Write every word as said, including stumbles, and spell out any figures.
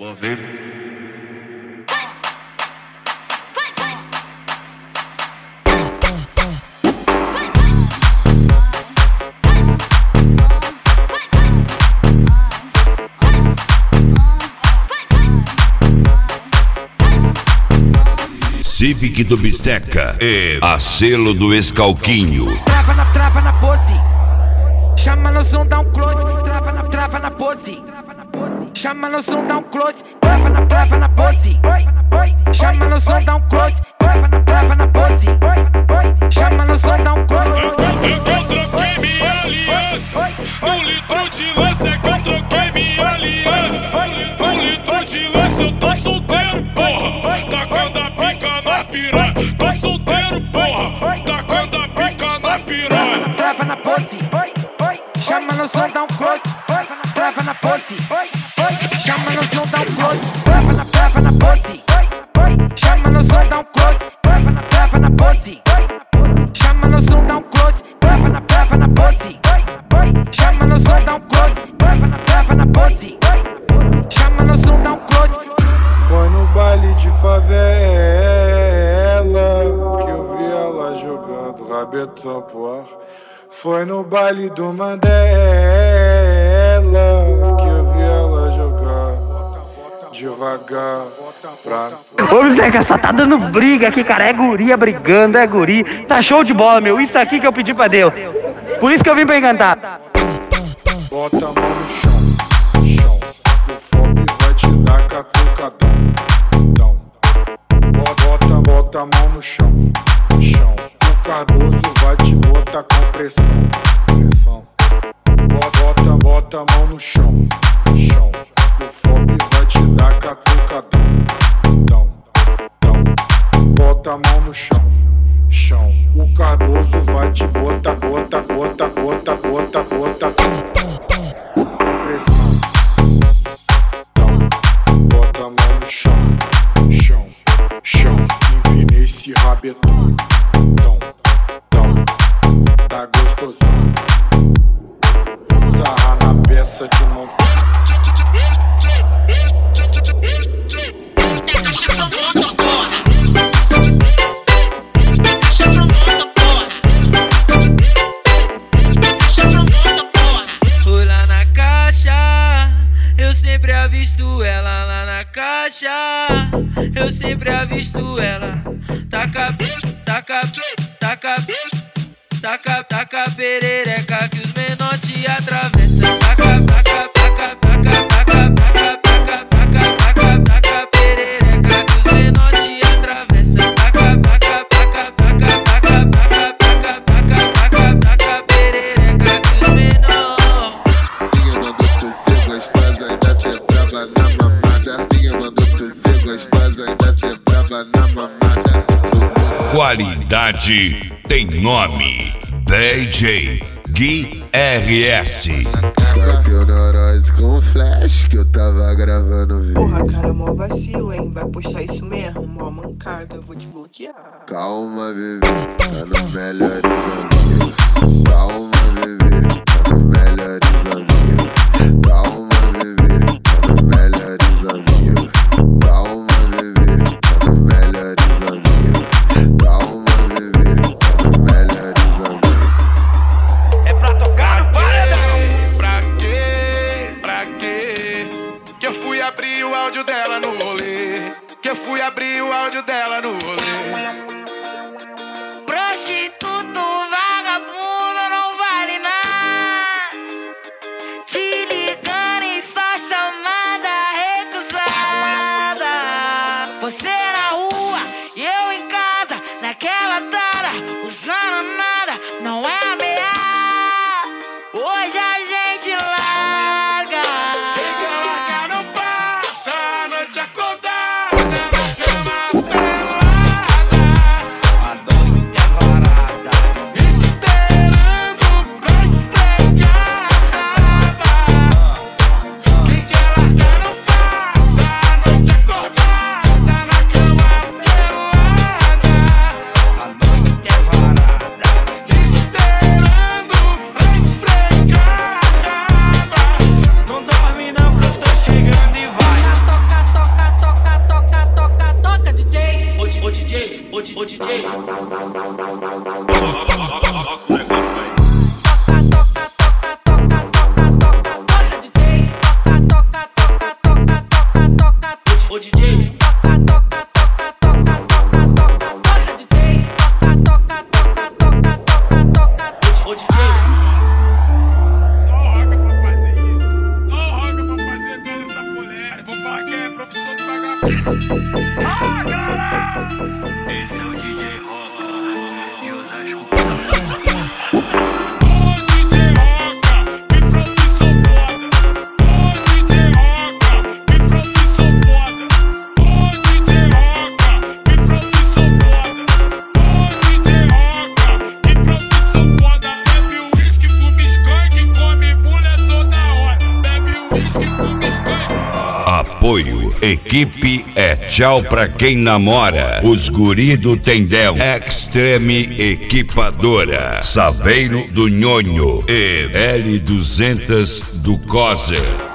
Vou ver. Civic do Bisteca e a selo do Escalquinho. Trava na, trava na pose, chama no som, dá um close. Trava na, trava na pose, chama no som, dá um close. Trava na, trava na pose, chama no som, dá um close. Trava na, trava na pose, chama no som, dá um close. Eu troquei minha aliança, um litro de lança é que eu troquei minha aliança. Um litro de lança, eu tô solteiro, porra, tacando a pica na piranha. Tô solteiro, porra, tacando a pica na piranha. Trava na pose, chama no som, dá um close. Trava na pose, chama no som, dá um close. Trava na, trava na pose, chama no som, dá um close. Trava na, trava na pose, chama no som, dá um close. Trava na, trava na pose, chama no som, dá um close. Trava na, trava na pose, chama no som, dá um close. Foi no baile de favela que eu vi ela jogando rabetão pro ar. Foi no baile do Mandela que eu vi ela jogar devagar pra... Ô, Bisteca, só tá dando briga aqui, cara. É guria brigando, é guri. Tá show de bola, meu. Isso aqui que eu pedi pra Deus. Por isso que eu vim pra encantar. Bota a mão no chão, chão. O Fop vai te dar catucadão, dão. Bota, bota a mão no chão, chão. O Cardoso vai te botar com pressão, pressão. Bota, bota a mão no chão, chão. O Fop vai te dar catucadão, dão, dão. Bota a mão no chão, chão. O Cardoso vai te botar, bota, bota, bota, bota, bota, pressão. Dão. Bota a mão no chão, chão, chão. Empina esse rabetão. Tá gostosão, sarra na peça de montar. Fui lá na caixa, eu sempre avisto ela lá na caixa. Eu sempre avisto ela. Taca, taca, taca, taca, taca perereca que os menor te atravessam. Taca, taca, taca, taca, taca, taca, taca, taca, taca, taca perereca que os menor te atravessam. Taca, taca, taca, taca, taca, taca, taca, taca, taca, taca perereca que os menor. Minha mandou tu ser gostosa, ainda ser brava na mamada. Minha mandou tu ser gostosa, ainda ser brava na mamada. Qualidade tem nome. D J Gui R S. Bateu neurose com flash que eu tava gravando vídeo. Porra, cara, mó vacilo, hein? Vai postar isso mesmo, mó mancada, eu vou te bloquear. Calma, bebê, tá no melhores amigos. Calma, bebê, tá no melhores amigos. Calma, bebê, tá no melhores amigos. Calma, bebê, tá no melhores amigos. Calma, bebê, tá no melhores amigos. É pra tocar no paredão. Pra quê? Pra quê? Que eu fui abrir o áudio dela no rolê. Que eu fui abrir o áudio dela no rolê. Prostituto, vagabundo, não vale nada. Te ligando e só chamada recusada. Você na rua e eu em casa, naquela tara, usando nada, não é ameaça. Hoje a gente larga. Quem quer largar não passa a noite acordada na cama pelada. A dor é varada, esperando pra esfregar. Quem quer largar não passa a noite acordada na cama pelada. Esse é o D J Roca de Osasco. Ô D J Roca, que profissão foda. Ô D J Roca, que profissão foda. Ô D J Roca, que profissão foda. Ô D J Roca, que profissão foda. Bebe uísque, fuma skunk, come mulher toda hora. Bebe uísque, fuma skunk. Apoio, equipe é tchau pra quem namora. Os guri do Tendel, Extreme Equipadora, Saveiro do Nhonho e L duzentos do Coser.